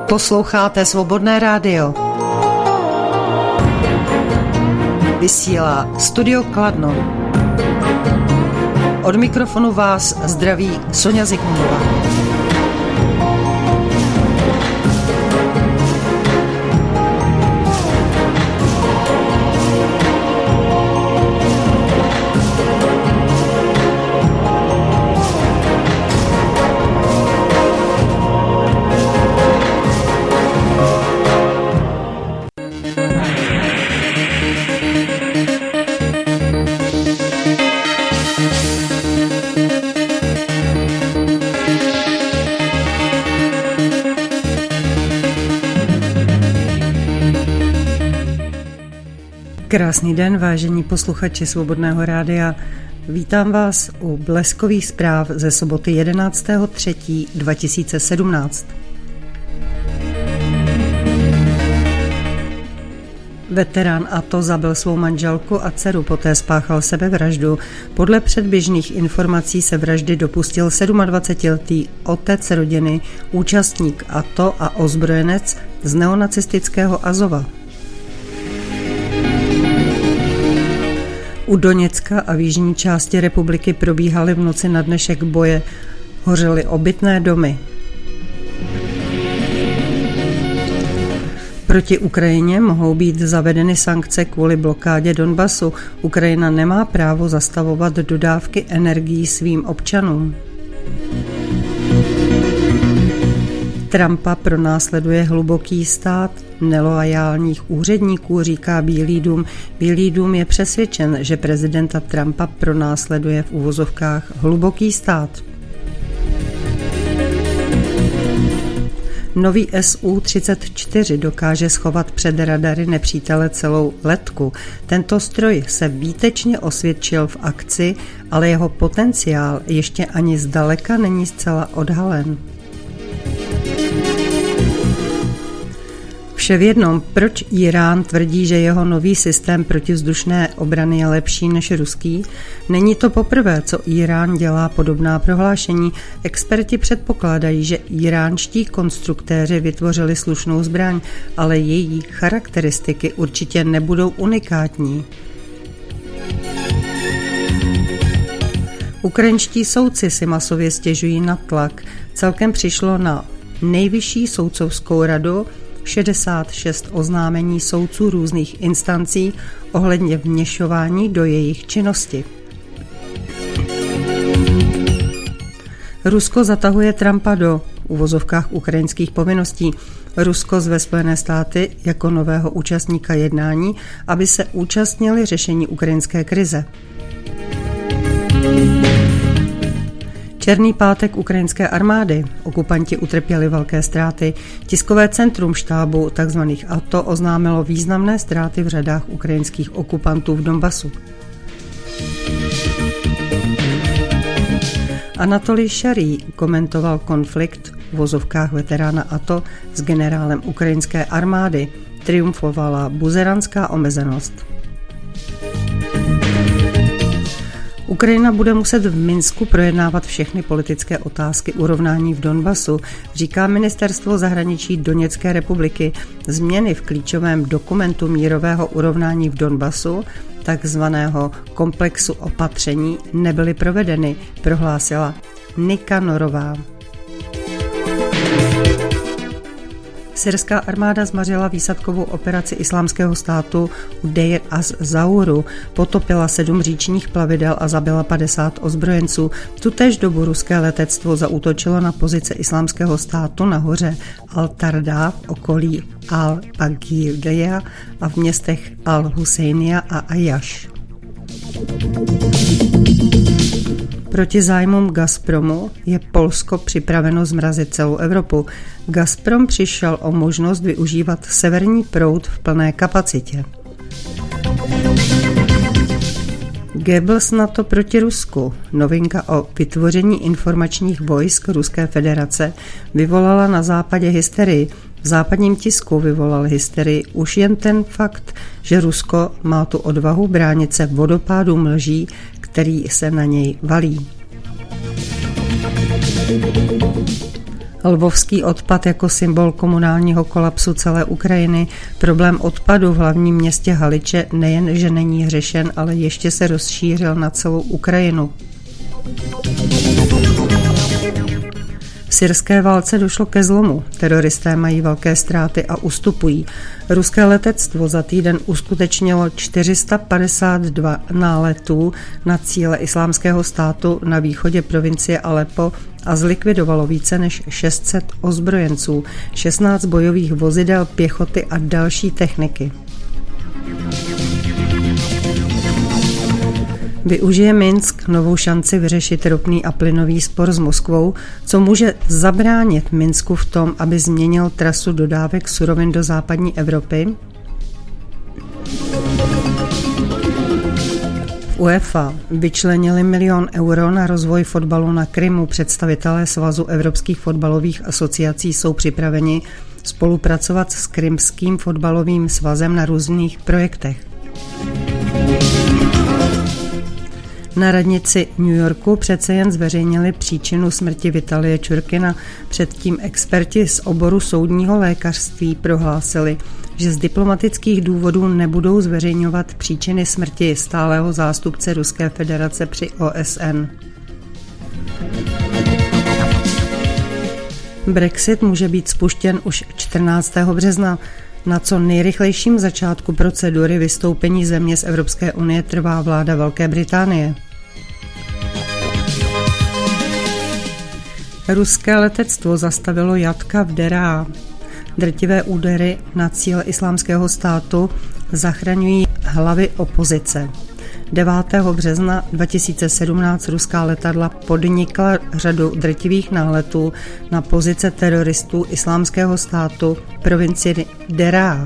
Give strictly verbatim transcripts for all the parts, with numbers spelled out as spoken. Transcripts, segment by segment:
Posloucháte Svobodné rádio. Vysílá Studio Kladno. Od mikrofonu vás zdraví Soňa Zikmundová. Krásný den, vážení posluchači Svobodného rádia. Vítám vás u bleskových zpráv ze soboty jedenáctého třetího dva tisíce sedmnáct. Veterán A T O zabil svou manželku a dceru, poté spáchal sebevraždu. Podle předběžných informací se vraždy dopustil sedmadvacetiletý otec rodiny, účastník A T O a ozbrojenec z neonacistického Azova. U Doněcka a v jižní části republiky probíhaly v noci na dnešek boje, hořely obytné domy. Proti Ukrajině mohou být zavedeny sankce kvůli blokádě Donbasu. Ukrajina nemá právo zastavovat dodávky energií svým občanům. Trumpa pronásleduje hluboký stát neloajálních úředníků, říká Bílý dům. Bílý dům je přesvědčen, že prezidenta Trumpa pronásleduje v uvozovkách hluboký stát. Nový S U třicet čtyři dokáže schovat před radary nepřítele celou letku. Tento stroj se výtečně osvědčil v akci, ale jeho potenciál ještě ani zdaleka není zcela odhalen. Vše v jednom, proč Írán tvrdí, že jeho nový systém protivzdušné obrany je lepší než ruský? Není to poprvé, co Írán dělá podobná prohlášení. Experti předpokládají, že íránští konstruktéři vytvořili slušnou zbraň, ale její charakteristiky určitě nebudou unikátní. Ukrajinští soudci si masově stěžují na tlak. Celkem přišlo na nejvyšší soudcovskou radu šedesát šest oznámení soudců různých instancí ohledně vměšování do jejich činnosti. Rusko zatahuje Trumpa do uvozovkách ukrajinských povinností. Rusko zve Spojené státy jako nového účastníka jednání, aby se účastnili řešení ukrajinské krize. Černý pátek ukrajinské armády. Okupanti utrpěli velké ztráty. Tiskové centrum štábu tzv. A T O oznámilo významné ztráty v řadách ukrajinských okupantů v Donbasu. Anatolij Šarij komentoval konflikt v vozovkách veterána A T O s generálem ukrajinské armády. Triumfovala buzeranská omezenost. Ukrajina bude muset v Minsku projednávat všechny politické otázky urovnání v Donbasu, říká ministerstvo zahraničí Doněcké republiky. Změny v klíčovém dokumentu mírového urovnání v Donbasu, takzvaného komplexu opatření, nebyly provedeny, prohlásila Nika Norová. Syrská armáda zmařila výsadkovou operaci Islámského státu u Deir az-Zauru, potopila sedm říčních plavidel a zabila padesát ozbrojenců. Tutéž dobu ruské letectvo zaútočilo na pozice Islámského státu na hoře Al-Tarda v okolí Al-Baghdija a v městech Al-Husejnia a Ajaš. Proti zájmům Gazpromu je Polsko připraveno zmrazit celou Evropu. Gazprom přišel o možnost využívat severní proud v plné kapacitě. Goebbels NATO proti Rusku. Novinka o vytvoření informačních vojsk Ruské federace vyvolala na západě hysterii. V západním tisku vyvolal hysterii už jen ten fakt, že Rusko má tu odvahu bránit se vodopádům lží, který se na něj valí. Lvovský odpad jako symbol komunálního kolapsu celé Ukrajiny, problém odpadu v hlavním městě Haliče nejen, že není řešen, ale ještě se rozšířil na celou Ukrajinu. V syrské válce došlo ke zlomu. Teroristé mají velké ztráty a ustupují. Ruské letectvo za týden uskutečnilo čtyři sta padesát dva náletů na cíle Islámského státu na východě provincie Aleppo a zlikvidovalo více než šest set ozbrojenců, šestnáct bojových vozidel pěchoty a další techniky. Využije Minsk novou šanci vyřešit ropný a plynový spor s Moskvou, co může zabránit Minsku v tom, aby změnil trasu dodávek surovin do západní Evropy? V UEFA vyčlenili milion euro na rozvoj fotbalu na Krymu. Představitelé Svazu evropských fotbalových asociací jsou připraveni spolupracovat s Krymským fotbalovým svazem na různých projektech. Na radnici New Yorku přece jen zveřejnili příčinu smrti Vitalie Čurkina. Předtím experti z oboru soudního lékařství prohlásili, že z diplomatických důvodů nebudou zveřejňovat příčiny smrti stálého zástupce Ruské federace při O S N. Brexit může být spuštěn už čtrnáctého března. Na co nejrychlejším začátku procedury vystoupení země z Evropské unie trvá vláda Velké Británie. Ruské letectvo zastavilo jatka v Derá. Drtivé údery na cíle Islámského státu zachraňují hlavy opozice. devátého března dva tisíce sedmnáct ruská letadla podnikla řadu drtivých náletů na pozice teroristů Islámského státu v provincii Derá.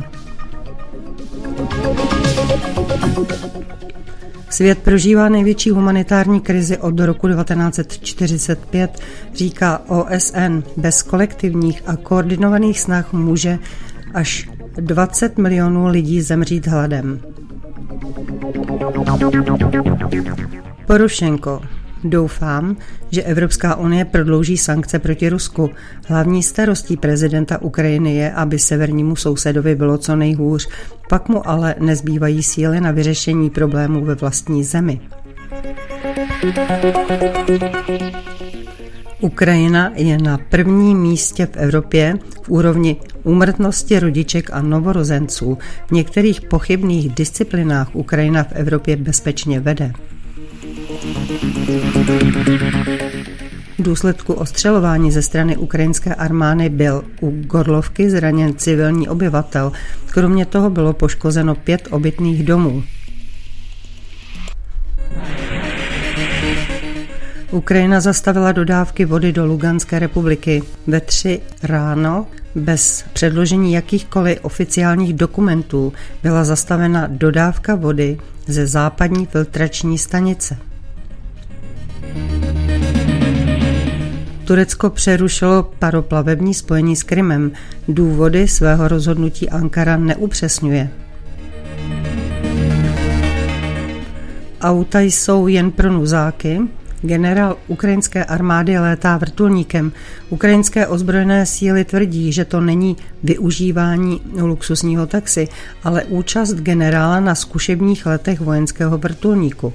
Svět prožívá největší humanitární krizi od roku devatenáct set čtyřicet pět, říká O S N. Bez kolektivních a koordinovaných snah může až dvacet milionů lidí zemřít hladem. Porošenko. Doufám, že Evropská unie prodlouží sankce proti Rusku. Hlavní starostí prezidenta Ukrajiny je, aby severnímu sousedovi bylo co nejhůř, pak mu ale nezbývají síly na vyřešení problémů ve vlastní zemi. Ukrajina je na prvním místě v Evropě v úrovni úmrtnosti rodiček a novorozenců. V některých pochybných disciplinách Ukrajina v Evropě bezpečně vede. V důsledku ostřelování ze strany ukrajinské armády byl u Gorlovky zraněn civilní obyvatel. Kromě toho bylo poškozeno pět obytných domů. Ukrajina zastavila dodávky vody do Luganské republiky. Ve tři ráno bez předložení jakýchkoliv oficiálních dokumentů byla zastavena dodávka vody ze západní filtrační stanice. Turecko přerušilo paroplavební spojení s Krymem. Důvody svého rozhodnutí Ankara neupřesňuje. Auta jsou jen pro nuzáky. Generál ukrajinské armády létá vrtulníkem. Ukrajinské ozbrojené síly tvrdí, že to není využívání luxusního taxi, ale účast generála na zkušebních letech vojenského vrtulníku.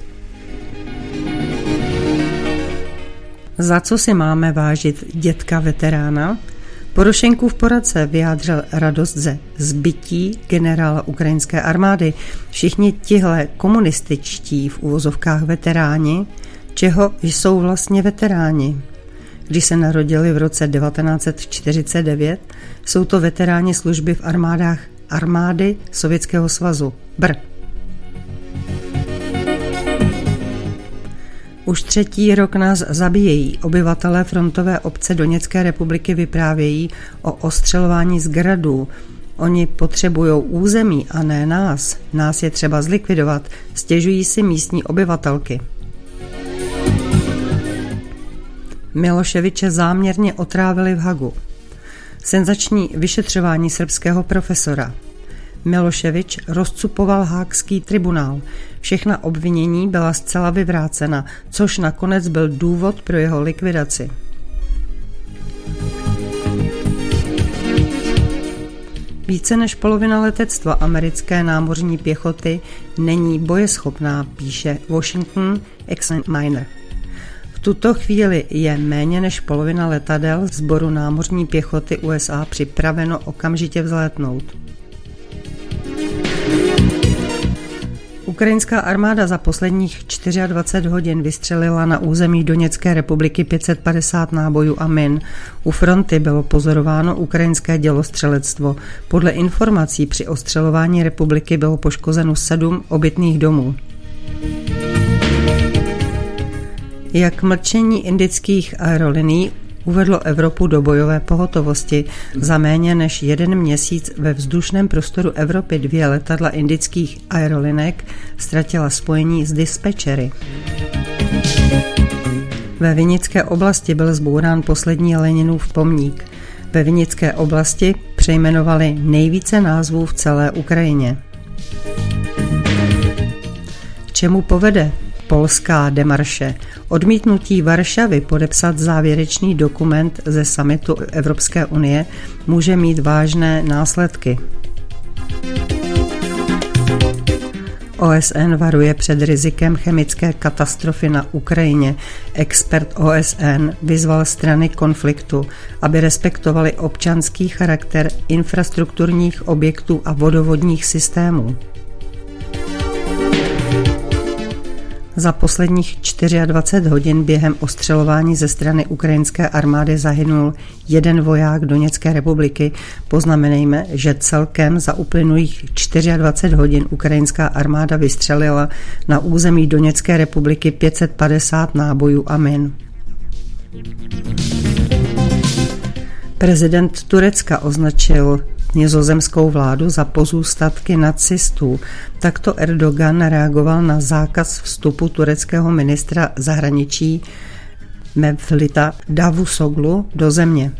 Za co si máme vážit dětka veterána? Porošenkův poradce vyjádřil radost ze zbytí generála ukrajinské armády. Všichni tihle komunističtí v uvozovkách veteráni, čeho jsou vlastně veteráni? Když se narodili v roce devatenáct set čtyřicet devět, jsou to veteráni služby v armádách armády Sovětského svazu. Br. Už třetí rok nás zabíjejí. Obyvatelé frontové obce Doněcké republiky vyprávějí o ostřelování z gradů. Oni potřebují území a ne nás. Nás je třeba zlikvidovat, stěžují si místní obyvatelky. Miloševiče záměrně otrávili v Hagu. Senzační vyšetřování srbského profesora. Miloševič rozcupoval Haagský tribunál. Všechna obvinění byla zcela vyvrácena, což nakonec byl důvod pro jeho likvidaci. Více než polovina letectva americké námořní pěchoty není bojeschopná, píše Washington Examiner. V tuto chvíli je méně než polovina letadel sboru námořní pěchoty U S A připraveno okamžitě vzlétnout. Ukrajinská armáda za posledních dvacet čtyři hodin vystřelila na území Doněcké republiky pět set padesát nábojů a min. U fronty bylo pozorováno ukrajinské dělostřelectvo. Podle informací při ostřelování republiky bylo poškozeno sedm obytných domů. Jak mlčení indických aerolinií uvedlo Evropu do bojové pohotovosti. Za méně než jeden měsíc ve vzdušném prostoru Evropy dvě letadla indických aerolinek ztratila spojení s dispečery. Ve Vinické oblasti byl zbourán poslední Leninův pomník. Ve Vinické oblasti přejmenovali nejvíce názvů v celé Ukrajině. K čemu povede polská demarše? Odmítnutí Varšavy podepsat závěrečný dokument ze summitu Evropské unie může mít vážné následky. O S N varuje před rizikem chemické katastrofy na Ukrajině. Expert O S N vyzval strany konfliktu, aby respektovali občanský charakter infrastrukturních objektů a vodovodních systémů. Za posledních dvacet čtyři hodin během ostřelování ze strany ukrajinské armády zahynul jeden voják Doněcké republiky. Poznamenejme, že celkem za uplynulých dvacet čtyři hodin ukrajinská armáda vystřelila na území Doněcké republiky pět set padesát nábojů a min. Prezident Turecka označil nizozemskou vládu za pozůstatky nacistů. Takto Erdogan reagoval na zákaz vstupu tureckého ministra zahraničí Mevlüta Davusoglu do země.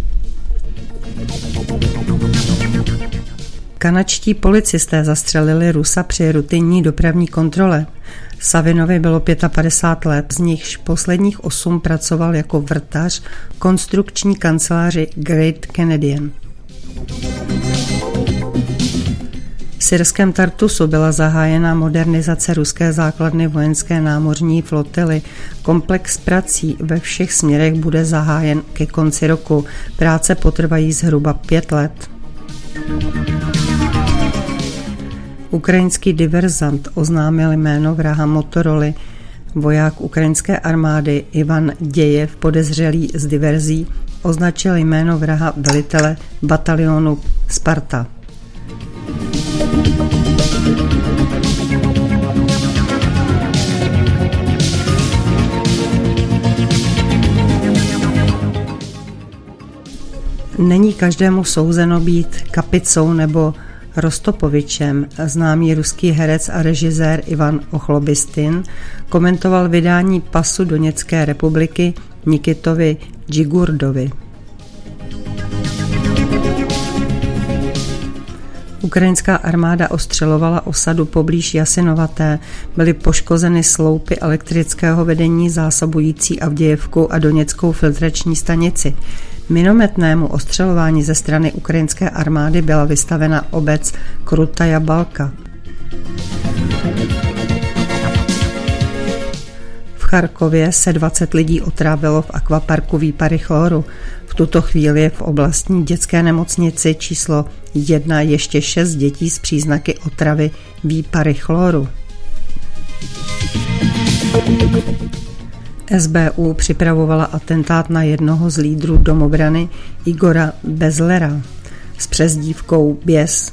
Kanadští policisté zastřelili Rusa při rutinní dopravní kontrole. Savinovi bylo padesát pět let, z nichž posledních osm pracoval jako vrtař v konstrukční kanceláři Great Canadian. V syrském Tartusu byla zahájena modernizace ruské základny vojenské námořní flotily. Komplex prací ve všech směrech bude zahájen ke konci roku. Práce potrvají zhruba pět let. Ukrajinský diverzant oznámil jméno vraha Motoroly. Voják ukrajinské armády Ivan Dějev, podezřelý z diverzí, označil jméno vraha velitele batalionu Sparta. Není každému souzeno být Kapicou nebo Rostopovičem. Známý ruský herec a režisér Ivan Ochlobistin komentoval vydání pasu Doněcké republiky Nikitovi Džigurdovi. Ukrajinská armáda ostřelovala osadu poblíž Jasinovaté. Byly poškozeny sloupy elektrického vedení zásobující Avdějevku a Doněckou filtrační stanici. Minometnému ostřelování ze strany ukrajinské armády byla vystavena obec Krutaja Balka. V Charkově se dvacet lidí otrávilo v akvaparku výpary chloru. V tuto chvíli je v oblastní dětské nemocnici číslo jedna ještě šest dětí s příznaky otravy výpary chloru. S B U připravovala atentát na jednoho z lídrů domobrany Igora Bezlera s přezdívkou Běs.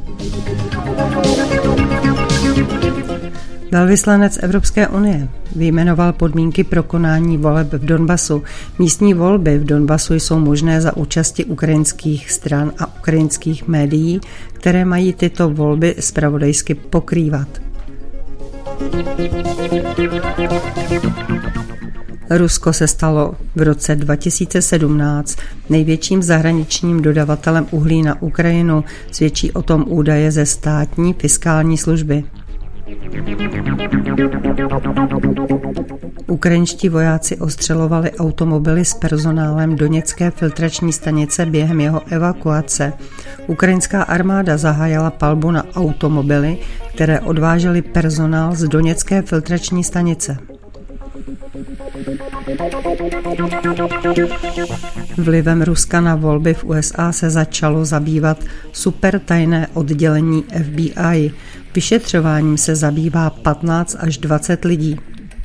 Velvyslanec Evropské unie vyjmenoval podmínky pro konání voleb v Donbasu. Místní volby v Donbasu jsou možné za účasti ukrajinských stran a ukrajinských médií, které mají tyto volby zpravodajsky pokrývat. Rusko se stalo v roce dva tisíce sedmnáct největším zahraničním dodavatelem uhlí na Ukrajinu, svědčí o tom údaje ze státní fiskální služby. Ukrajinští vojáci ostřelovali automobily s personálem doněcké filtrační stanice během jeho evakuace. Ukrajinská armáda zahájila palbu na automobily, které odvážely personál z doněcké filtrační stanice. Vlivem Ruska na volby v U S A se začalo zabývat supertajné oddělení F B I. Vyšetřováním se zabývá patnáct až dvacet lidí.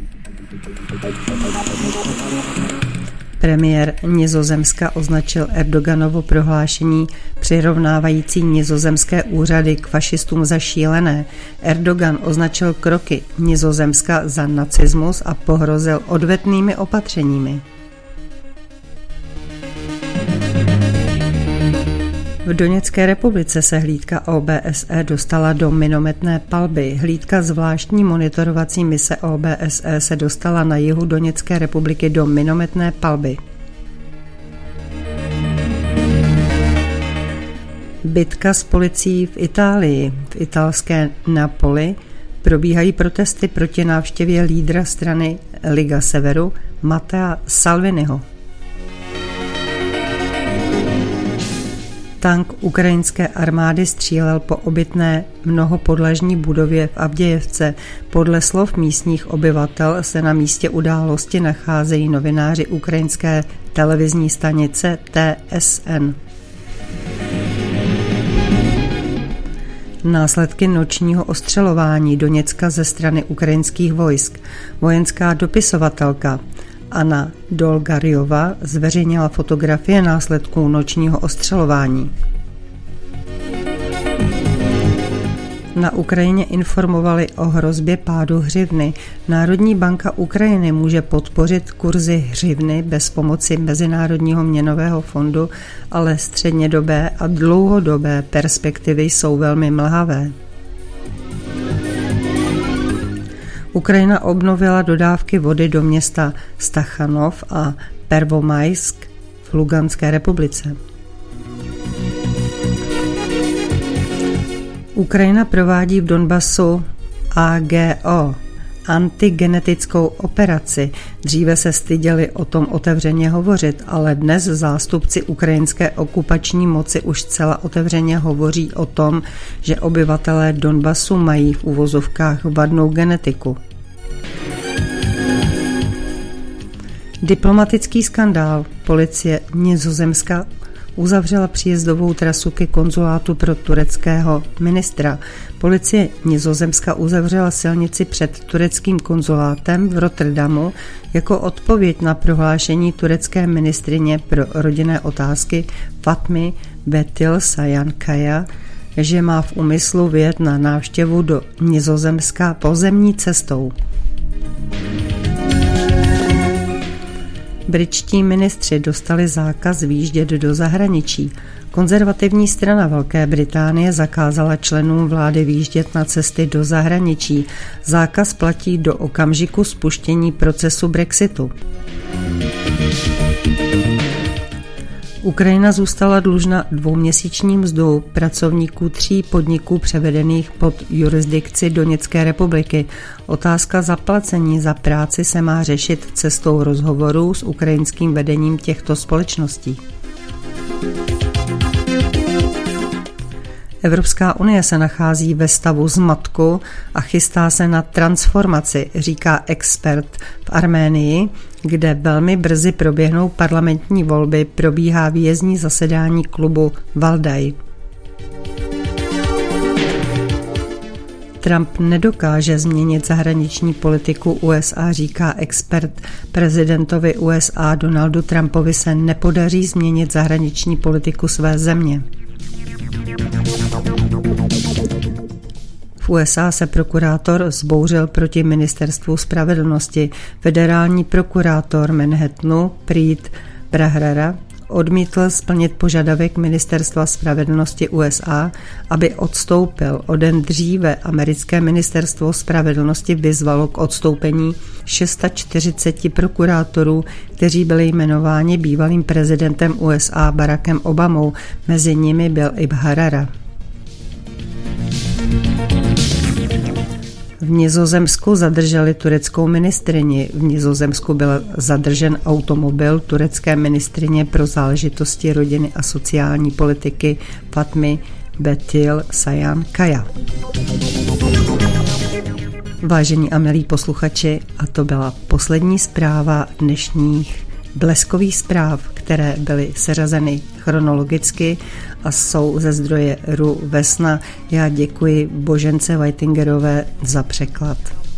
Premiér Nizozemska označil Erdoganovo prohlášení přirovnávající nizozemské úřady k fašistům za šílené. Erdogan označil kroky Nizozemska za nacismus a pohrozil odvetnými opatřeními. V Doněcké republice se hlídka O B S E dostala do minometné palby. Hlídka zvláštní monitorovací mise O B S E se dostala na jihu Doněcké republiky do minometné palby. Bitka s policií v Itálii. V italské Napoli probíhají protesty proti návštěvě lídra strany Liga Severu Mattea Salviniho. Tank ukrajinské armády střílel po obytné mnohopodlažní budově v Avdějevce. Podle slov místních obyvatel se na místě události nacházejí novináři ukrajinské televizní stanice T S N. Následky nočního ostřelování Doněcka ze strany ukrajinských vojsk. Vojenská dopisovatelka Anna Dolgaryova zveřejnila fotografie následků nočního ostřelování. Na Ukrajině informovali o hrozbě pádu hřivny. Národní banka Ukrajiny může podpořit kurzy hřivny bez pomoci Mezinárodního měnového fondu, ale střednědobé a dlouhodobé perspektivy jsou velmi mlhavé. Ukrajina obnovila dodávky vody do města Stachanov a Pervomajsk v Luganské republice. Ukrajina provádí v Donbasu A G O, antigenetickou operaci. Dříve se styděli o tom otevřeně hovořit, ale dnes zástupci ukrajinské okupační moci už zcela otevřeně hovoří o tom, že obyvatelé Donbasu mají v uvozovkách vadnou genetiku. Diplomatický skandál. Policie Nizozemska uzavřela příjezdovou trasu ke konzulátu pro tureckého ministra. Policie Nizozemska uzavřela silnici před tureckým konzulátem v Rotterdamu jako odpověď na prohlášení turecké ministryně pro rodinné otázky Fatmy Betil Sajankaya, že má v úmyslu vyjet na návštěvu do Nizozemska pozemní cestou. Britští ministři dostali zákaz výjíždět do zahraničí. Konzervativní strana Velké Británie zakázala členům vlády výjíždět na cesty do zahraničí. Zákaz platí do okamžiku spuštění procesu Brexitu. Ukrajina zůstala dlužna dvouměsíční mzdu pracovníků tří podniků převedených pod jurisdikci Doněcké republiky. Otázka zaplacení za práci se má řešit cestou rozhovorů s ukrajinským vedením těchto společností. Evropská unie se nachází ve stavu zmatku a chystá se na transformaci, říká expert. V Arménii, kde velmi brzy proběhnou parlamentní volby, probíhá výjezdní zasedání klubu Valdaj. Trump nedokáže změnit zahraniční politiku U S A, říká expert. Prezidentovi U S A Donaldu Trumpovi se nepodaří změnit zahraniční politiku své země. V U S A se prokurátor vzbouřil proti ministerstvu spravedlnosti. Federální prokurátor Manhattanu Preet Bharara odmítl splnit požadavek ministerstva spravedlnosti U S A, aby odstoupil. O den dříve americké ministerstvo spravedlnosti vyzvalo k odstoupení čtyřicet šest prokurátorů, kteří byli jmenováni bývalým prezidentem U S A Barackem Obamou. Mezi nimi byl i Bharara. V Nizozemsku zadrželi tureckou ministryni. V Nizozemsku byl zadržen automobil turecké ministryně pro záležitosti rodiny a sociální politiky Fatmy Betül Sayan Kaya. Vážení a milí posluchači, a to byla poslední zpráva dnešních bleskových zpráv, které byly seřazeny chronologicky a jsou ze zdroje R U Vesna. Já děkuji Božence Whitingerové za překlad.